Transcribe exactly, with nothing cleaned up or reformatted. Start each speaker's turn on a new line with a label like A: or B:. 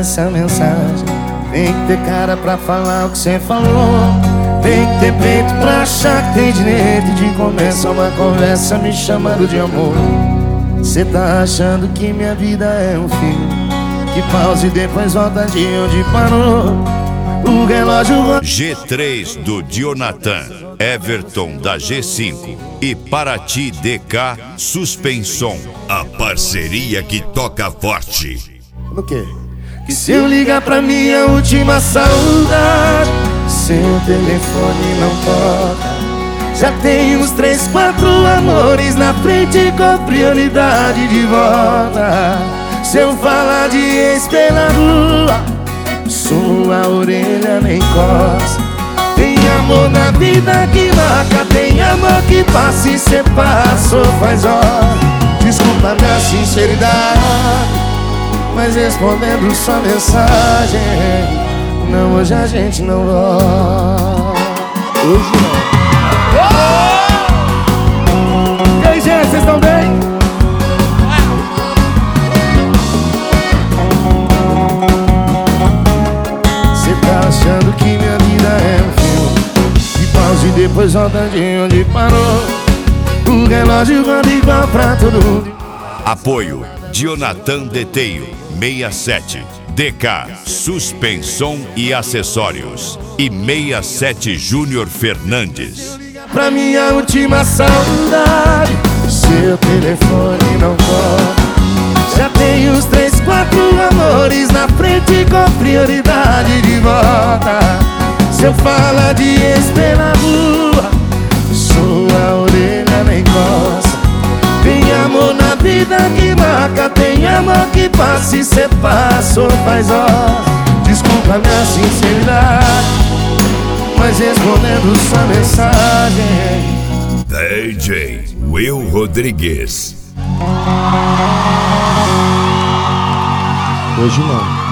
A: essa mensagem. Tem que ter cara pra falar o que cê falou. Tem que ter peito pra achar que tem direito de começar uma conversa me chamando de amor. Cê tá achando que minha vida é um filme que pausa e depois volta de onde parou. O relógio...
B: G três do Dionatan, Everton da G cinco e Paraty D K Suspensão. A parceria que toca forte.
A: O quê? Que se eu ligar pra minha última saudade, seu telefone não toca. Já tem uns três, quatro amores na frente com prioridade de volta. Se eu falar de ex pela rua, sua orelha nem coça. Tem amor na vida que marca, tem amor que passa e cê passou faz hora. Desculpa minha sinceridade, mas respondendo sua mensagem, não, hoje a gente não volta. Hoje não. E aí, gente, vocês estão bem? Cê tá achando que minha vida é um filme que pausa e depois volta de onde parou. O relógio roda igual pra todo mundo.
B: Apoio Dionatan Deteio sessenta e sete, D K Suspensão e Acessórios e sessenta e sete Júnior Fernandes.
A: Pra minha última saudade, seu telefone não toca. Já tem uns três, quatro amores na frente com prioridade de volta. Se eu falar de ex pela rua, sua orelha nem coça. Tem amor na vida que marca, tem amor que passa e cê passou faz hora. Desculpa minha sinceridade, mas respondendo sua mensagem.
B: D J Will Rodrigues.
A: Hoje não.